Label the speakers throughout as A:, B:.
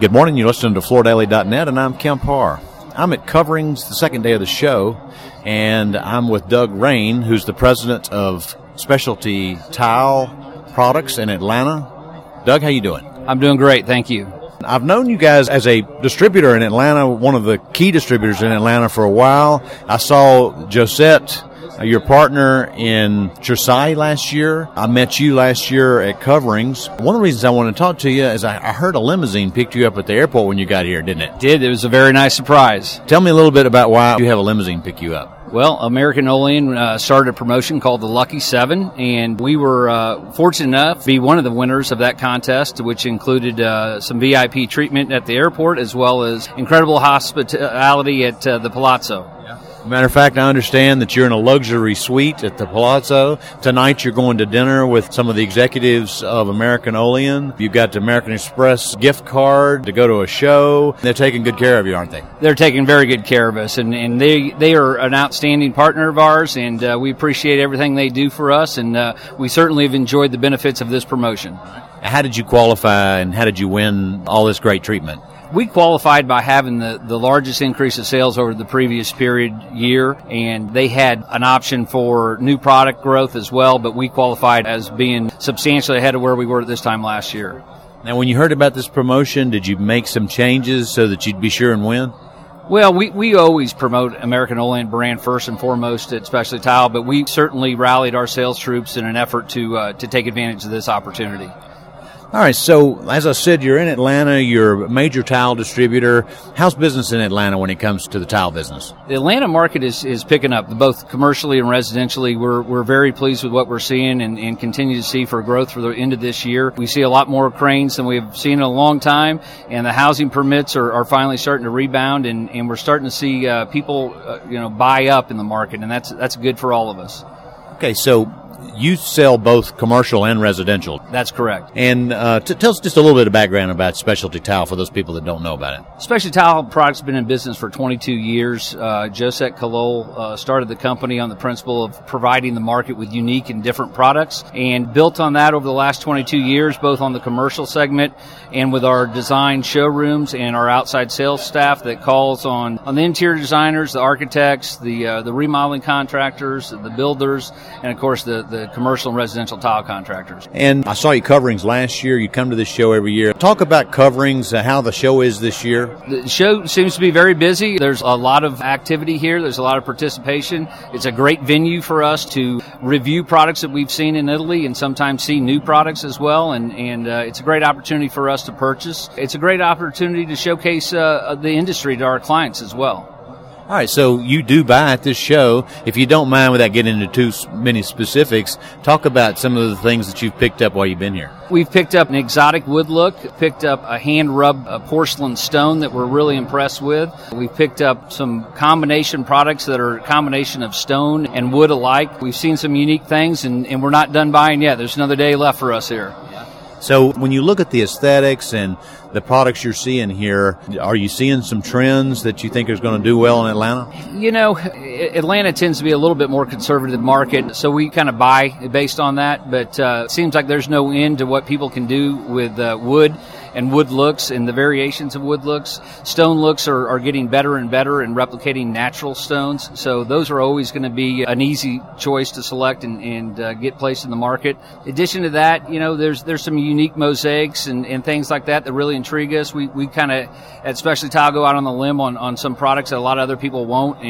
A: Good morning. You're listening to FloorDaily.net, and I'm Kemp Harr. I'm at Coverings, the second day of the show, and I'm with Doug Rain, who's the president of Specialty Tile Products in Atlanta. Doug, how you doing?
B: I'm doing great, thank you.
A: I've known you guys as a distributor in Atlanta, one of the key distributors in Atlanta for a while. I saw Josette, your partner, in Chersi last year. I met you last year at Coverings. One of the reasons I want to talk to you is I heard a limousine picked you up at the airport when you got here, didn't it?
B: It was a very nice surprise.
A: Tell me a little bit about why you have a limousine pick you up.
B: Well, American Olean started a promotion called the Lucky 7, and we were fortunate enough to be one of the winners of that contest, which included some VIP treatment at the airport as well as incredible hospitality at the Palazzo.
A: Matter of fact, I understand that you're in a luxury suite at the Palazzo. Tonight you're going to dinner with some of the executives of American Olean. You've got the American Express gift card to go to a show. They're taking good care of you, aren't they?
B: They're taking very good care of us, and they are an outstanding partner of ours, and we appreciate everything they do for us, and we certainly have enjoyed the benefits of this promotion.
A: How did you qualify, and how did you win all this great treatment?
B: We qualified by having the largest increase of sales over the previous year, and they had an option for new product growth as well, but we qualified as being substantially ahead of where we were at this time last year.
A: Now, when you heard about this promotion, did you make some changes so that you'd be sure and win?
B: Well, we always promote American Olean brand first and foremost at Specialty Tile, but we certainly rallied our sales troops in an effort to take advantage of this opportunity.
A: All right, so as I said, you're in Atlanta, you're a major tile distributor. How's business in Atlanta when it comes to the tile business?
B: The Atlanta market is picking up, both commercially and residentially. We're very pleased with what we're seeing and continue to see for growth for the end of this year. We see a lot more cranes than we've seen in a long time, and the housing permits are finally starting to rebound, and we're starting to see people buy up in the market, and that's good for all of us.
A: Okay, so you sell both commercial and residential.
B: That's correct.
A: And tell us just a little bit of background about Specialty Tile for those people that don't know about it.
B: Specialty Tile Products has been in business for 22 years. Josette Kalol started the company on the principle of providing the market with unique and different products, and built on that over the last 22 years, both on the commercial segment and with our design showrooms and our outside sales staff that calls on the interior designers, the architects, the remodeling contractors, the builders, and of course the commercial and residential tile contractors.
A: And I saw you Coverings last year. You come to this show every year. Talk about Coverings, how the show is this year.
B: The show seems to be very busy. There's a lot of activity here. There's a lot of participation. It's a great venue for us to review products that we've seen in Italy and sometimes see new products as well. And it's a great opportunity for us to purchase. It's a great opportunity to showcase the industry to our clients as well.
A: All right, so you do buy at this show. If you don't mind, without getting into too many specifics, talk about some of the things that you've picked up while you've been here.
B: We've picked up an exotic wood look, picked up a hand-rubbed porcelain stone that we're really impressed with. We've picked up some combination products that are a combination of stone and wood alike. We've seen some unique things, and we're not done buying yet. There's another day left for us here.
A: So when you look at the aesthetics and the products you're seeing here, are you seeing some trends that you think is going to do well in Atlanta?
B: You know, Atlanta tends to be a little bit more conservative market, so we kind of buy based on that, but it seems like there's no end to what people can do with wood and wood looks and the variations of wood looks. Stone looks are getting better and better in replicating natural stones, so those are always going to be an easy choice to select and get placed in the market. In addition to that, there's some unique mosaics and things like that really intrigue us. We kind of, at Specialty Tile, go out on the limb on some products that a lot of other people won't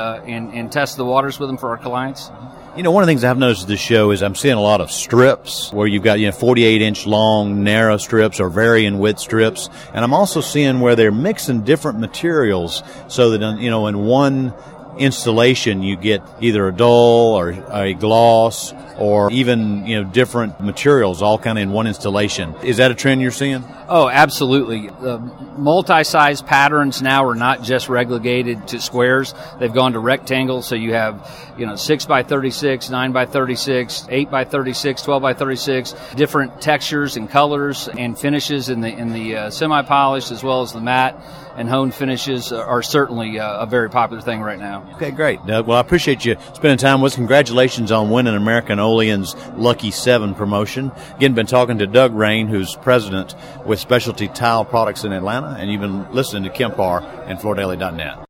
B: and test the waters with them for our clients.
A: One of the things I've noticed at this show is I'm seeing a lot of strips where you've got 48-inch long, narrow strips or varying width strips. And I'm also seeing where they're mixing different materials so that, in one installation you get either a dull or a gloss or even, different materials all kind of in one installation. Is that a trend you're seeing?
B: Oh, absolutely. The multi-size patterns now are not just relegated to squares. They've gone to rectangles, so you have, 6 by 36, 9 by 36, 8 by 36, 12 by 36, different textures and colors and finishes in the semi-polished as well as the matte. and honed finishes are certainly a very popular thing right now.
A: Okay, great, Doug. Well, I appreciate you spending time with us. Congratulations on winning American Olean's Lucky 7 promotion. Again, been talking to Doug Rain, who's president with Specialty Tile Products in Atlanta, and you've been listening to Kemp Parr and FloorDaily.net.